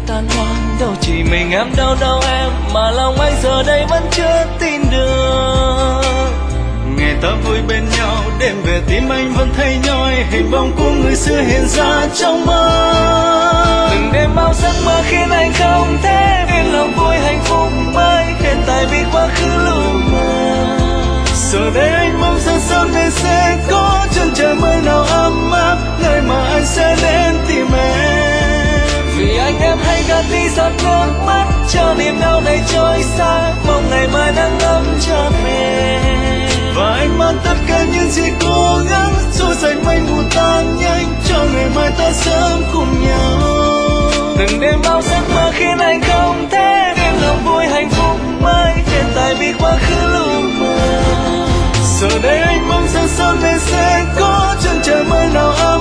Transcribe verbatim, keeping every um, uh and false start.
tan hoang, đâu chỉ mình em đau đau em, mà lòng anh giờ đây vẫn chưa tin được. Ngày ta vui bên nhau, đêm về tim anh vẫn thấy nhói, hình bóng của người xưa hiện ra trong mơ. Từng đêm bao giấc mơ khiến anh không thể yên lòng vui hạnh phúc mới, hiện tại vì quá khứ lu mờ. Giờ đây anh mong rằng sau này sẽ có chân trời mới nào ấm áp, nơi mà anh sẽ đến tìm em. Vì anh em hay gạt đi giọt nước mắt, cho niềm đau này trôi xa, mong ngày mai nắng ấm trở về. Và anh mang tất cả những gì cố gắng, xua sạch mây mù tan nhanh, cho ngày mai ta sớm cùng nhau. Từng đêm bao giấc mơ khiến anh không thể yên lòng vui hạnh phúc mới, hiện tại vì quá khứ lu mờ. Giờ đây anh mong rằng sau này sẽ có chân trời mới nào ấm